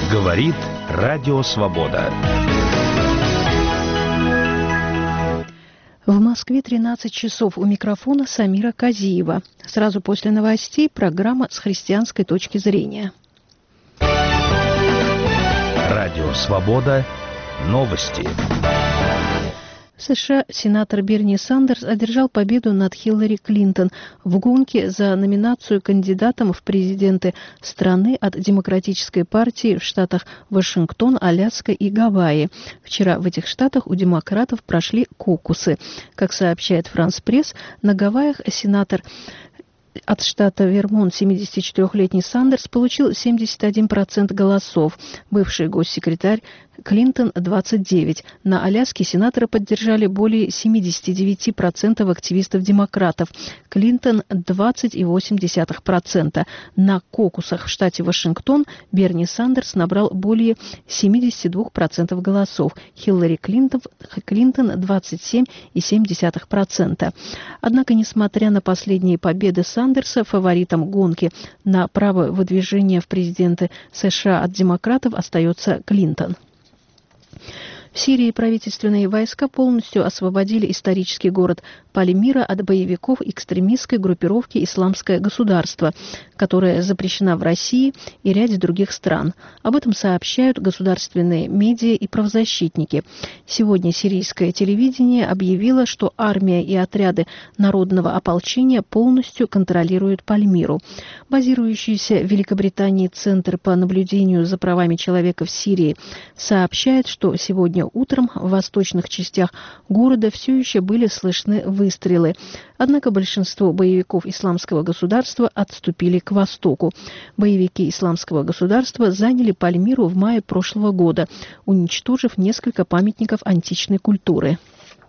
Говорит Радио Свобода. В Москве 13 часов. У микрофона Самира Казиева. Сразу после новостей программа с христианской точки зрения. Радио Свобода. Новости. В США сенатор Берни Сандерс одержал победу над Хиллари Клинтон в гонке за номинацию кандидатом в президенты страны от Демократической партии в штатах Вашингтон, Аляска и Гавайи. Вчера в этих штатах у демократов прошли кокусы. Как сообщает Франс Пресс, на Гавайях сенатор от штата Вермонт 74-летний Сандерс получил 71% голосов. Бывший госсекретарь Клинтон – 29%. На Аляске сенатора поддержали более 79% активистов-демократов. Клинтон – 20,8%. На кокусах в штате Вашингтон Берни Сандерс набрал более 72% голосов. Хиллари Клинтон – 27,7%. Однако, несмотря на последние победы Сандерса, фаворитом гонки на право выдвижения в президенты США от демократов остается Клинтон. В Сирии правительственные войска полностью освободили исторический город Пальмира от боевиков экстремистской группировки «Исламское государство», которая запрещена в России и ряде других стран. Об этом сообщают государственные медиа и правозащитники. Сегодня сирийское телевидение объявило, что армия и отряды народного ополчения полностью контролируют Пальмиру. Базирующийся в Великобритании Центр по наблюдению за правами человека в Сирии сообщает, что сегодня утром в восточных частях города все еще были слышны выстрелы. Однако большинство боевиков Исламского государства отступили к востоку. Боевики Исламского государства заняли Пальмиру в мае прошлого года, уничтожив несколько памятников античной культуры.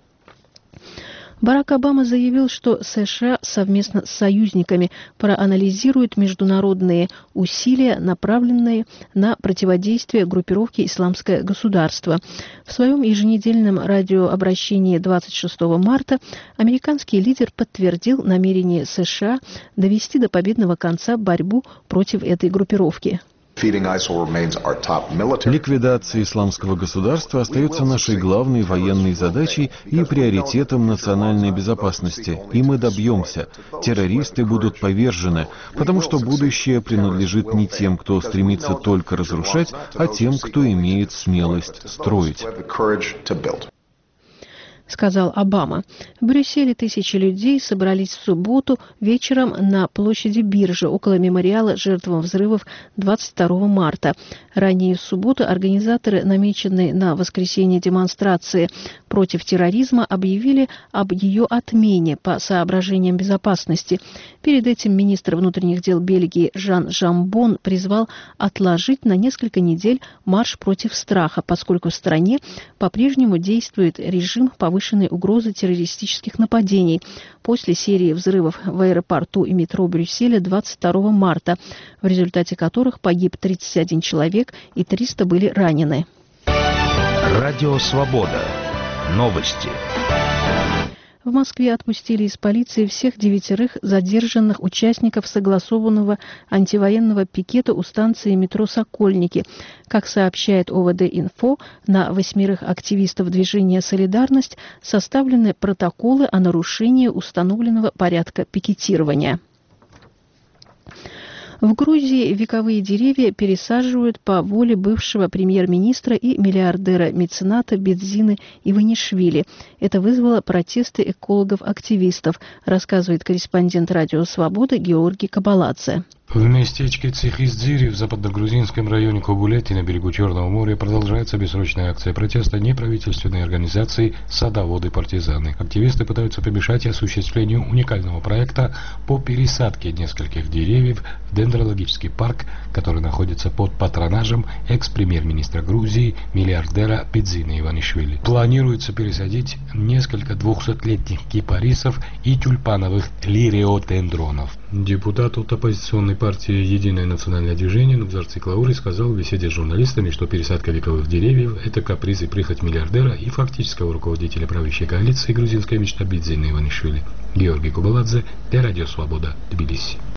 Барак Обама заявил, что США совместно с союзниками проанализируют международные усилия, направленные на противодействие группировке «Исламское государство». В своем еженедельном радиообращении 26 марта американский лидер подтвердил намерение США довести до победного конца борьбу против этой группировки. Ликвидация исламского государства остается нашей главной военной задачей и приоритетом национальной безопасности. И мы добьемся. Террористы будут повержены, потому что будущее принадлежит не тем, кто стремится только разрушать, а тем, кто имеет смелость строить. Сказал Обама. В Брюсселе тысячи людей собрались в субботу вечером на площади Биржи около мемориала жертвам взрывов 22 марта. Ранее в субботу организаторы, намеченные на воскресенье демонстрации против терроризма, объявили об ее отмене по соображениям безопасности. Перед этим министр внутренних дел Бельгии Жан Жамбон призвал отложить на несколько недель марш против страха, поскольку в стране по-прежнему действует режим повышенной угрозы террористических нападений после серии взрывов в аэропорту и метро Брюсселя 22 марта, в результате которых погиб 31 человек и 300 были ранены. Радио Свобода. Новости. В Москве отпустили из полиции всех 9 задержанных участников согласованного антивоенного пикета у станции метро «Сокольники». Как сообщает ОВД-Инфо, на 8 активистов движения «Солидарность» составлены протоколы о нарушении установленного порядка пикетирования. В Грузии вековые деревья пересаживают по воле бывшего премьер-министра и миллиардера-мецената Бедзины Иванишвили. Это вызвало протесты экологов-активистов, рассказывает корреспондент Радио Свобода Георгий Кабаладзе. В местечке Цихиздзири в западногрузинском районе Кобулети на берегу Черного моря продолжается бессрочная акция протеста неправительственной организации «Садоводы-партизаны». Активисты пытаются помешать осуществлению уникального проекта по пересадке нескольких деревьев в дендрологический парк, который находится под патронажем экс-премьер-министра Грузии, миллиардера Бедзины Иванишвили. Планируется пересадить несколько 200-летних кипарисов и тюльпановых лиреодендронов. Депутат от оппозиционной партии «Единое национальное движение» Нубзар Циклаури сказал в беседе с журналистами, что пересадка вековых деревьев – это каприз и прихоть миллиардера и фактического руководителя правящей коалиции «Грузинская мечта» Бедзины Иванишвили. Георгий Кабаладзе, для Радио Свобода, Тбилиси.